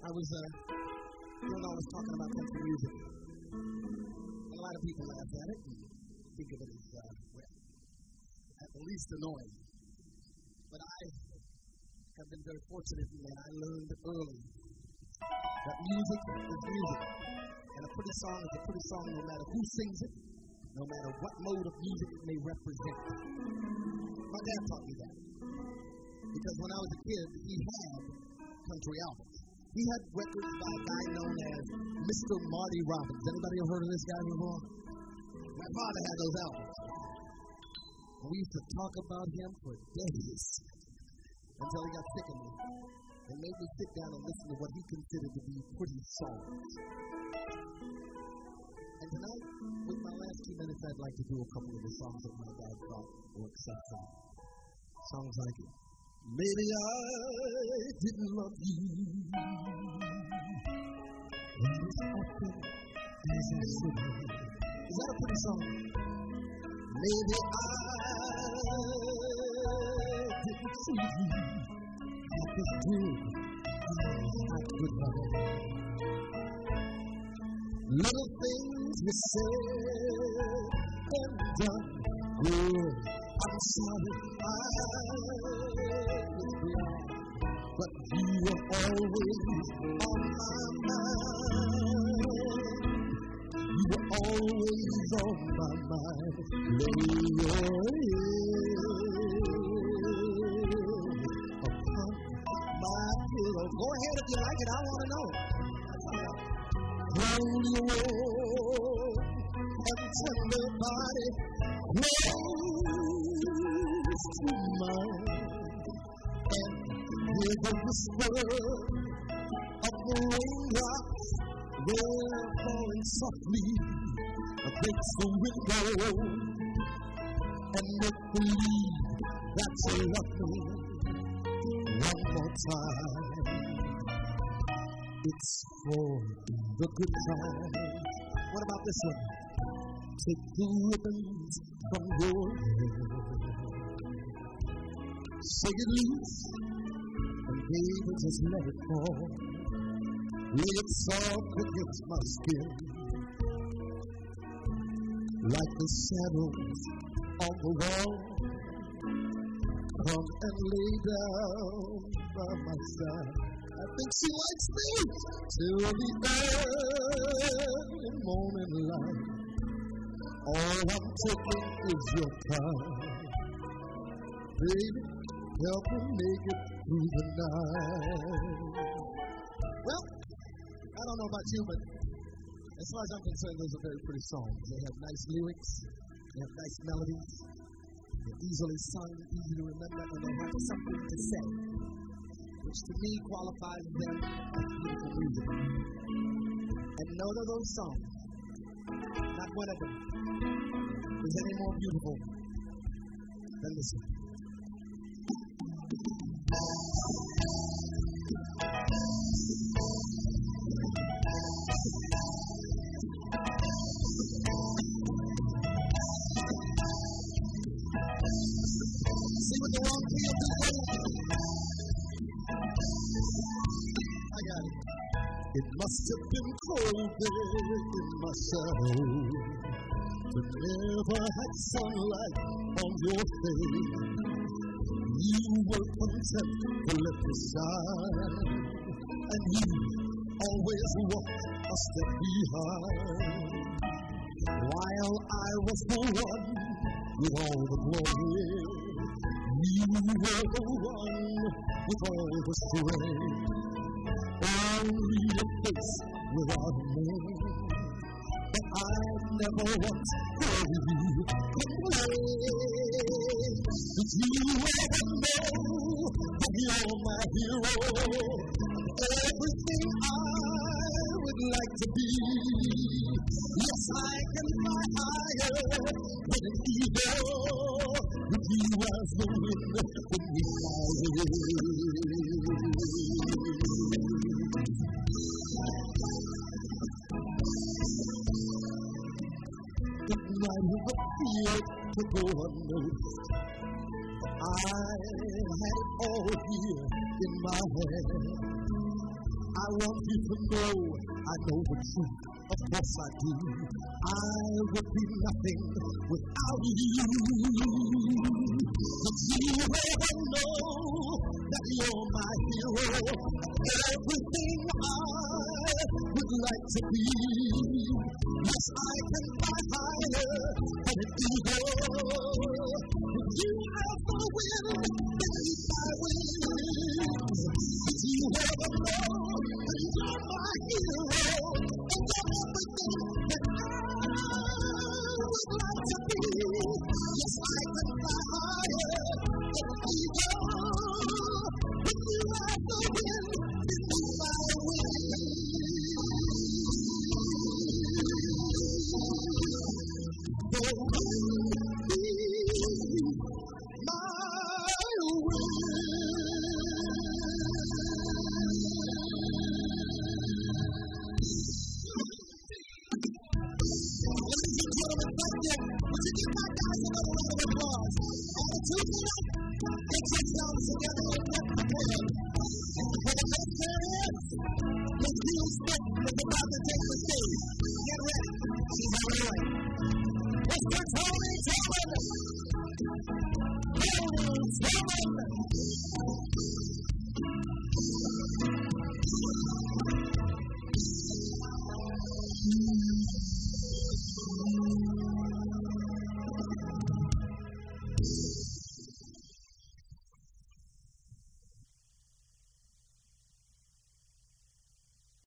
I was talking about country music. A lot of people laugh at it and think of it as, at the least annoying. But I have been very fortunate in that I learned early that music is music. And a pretty song is a pretty song no matter who sings it, no matter what mode of music it may represent. My dad taught me that. Because when I was a kid, he had country albums. He had records by a guy known as Mr. Marty Robbins. Anybody ever heard of this guy before? My father had those albums. And we used to talk about him for days until he got sick of me and made me sit down and listen to what he considered to be pretty songs. And tonight, with my last 2 minutes, I'd like to do a couple of the songs that my dad thought were exceptional. Songs like Maybe I didn't love you as often as I should have. Is that a pretty song? Maybe I didn't treat you half as good as I could have. Little things we said and done good. I'm sorry I was blind, but you were always on my mind. You were always on my mind. Lay your head upon my pillow. Go ahead if you like it. I want to know. Hold your warm and tender body close to mine, and hear the whisper of the raindrops. They're falling softly against the window, and make believe that you love me one more time. It's for the good times. What about this one? Take the ribbons from your hair, shake it loose, and baby, just let it fall. Lay it soft against my skin, like the shadows on the wall. Come and lay down by my side. I think she likes me till the early morning light. All I'm taking is your time. Baby, help me make it through the night. Well, I don't know about you, but as far as I'm concerned, those are very pretty songs. They have nice lyrics, they have nice melodies, they're easily sung, easy to remember, and they have something to say, which to me qualifies them as beautiful music. And none of those songs, not one of them, is any more beautiful than this one. See what the wrong key is? I got it. It must have been cold there in my shadow to never have sunlight on your face. You were content to let me shine, and you always walked a step behind, while I was the one with all the glory. You were the one with all the strength. Only a face without a name. But I never once heard you complain. Did you ever know that you're my hero? Everything I would like to be. Yes, I can fly higher than an eagle, with you as the wind when we fly away. It might have appeared to go unnoticed. I had it all here in my hand. I I want you to know I know the truth. Of course I do. I would be nothing without you. But you ever know that you're my hero, everything I would like to be. Yes, I can fly higher than an eagle. If you have the wind beneath my wings, but you ever know that you're my hero, and you're everything that I would like to be. Yes, I can fly higher than an eagle. If you have the wind beneath my wings, the wind beneath my Would you give my guys another round of applause? On a Tuesday night, they touch down together and get prepared.